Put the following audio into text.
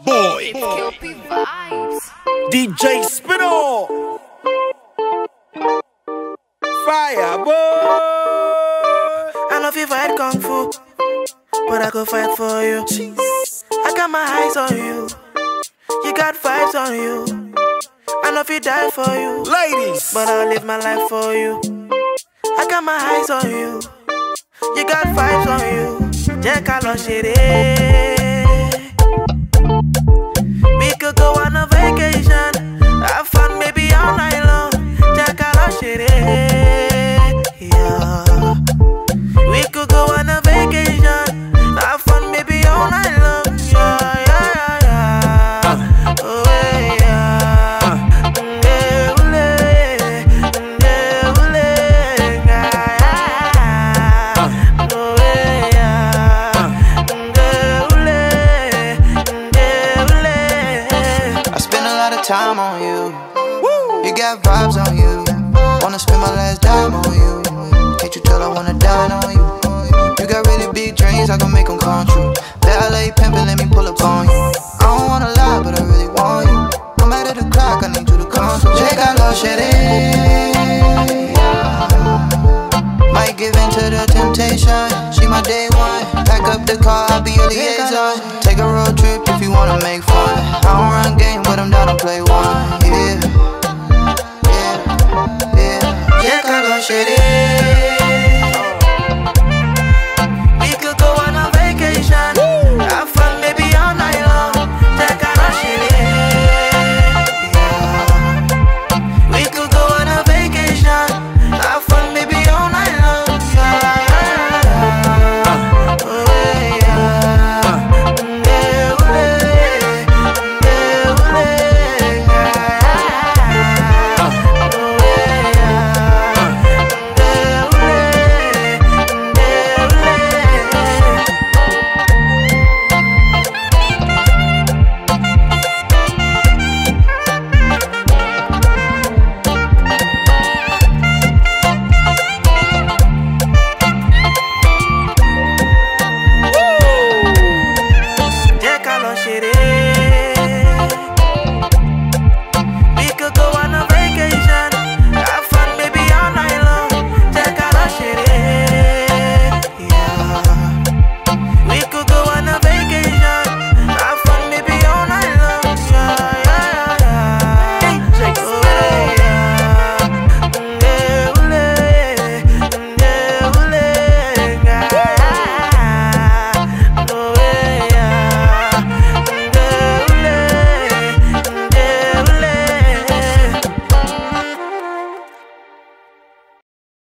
boy, DJ Spinall, Fire boy. I know if you fight Kung Fu, but I could fight for you. I got my eyes on you, you got vibes on you. I know if you die for you, Ladies, but I'll live my life for you. I got my eyes on you, you got vibes on you. Jẹ́ ká lọ ṣeré. We could go on a vacation, have fun maybe all night long. Jẹ́ ká lọ ṣeré. Yeah. We could go on a vacation, have fun maybe all night long. Yeah, yeah, yeah. Oh, yeah. Time on you, you got vibes on you. Wanna spend my last dime on you. Can't you tell I wanna dine on you? You got really big dreams, I can make them come true. Valet pimpin', let me pull up on you. I don't wanna lie, but I really want you. No matter the clock, I need you to come through. Check out Lil Shitty. Might give in to the temptation. She my day one. Pack up the car, I'll be your liaison. Take a road trip if you wanna make fun. I don't run game, but I'm down to play one. Yeah, yeah, yeah. Check out Lil Shitty.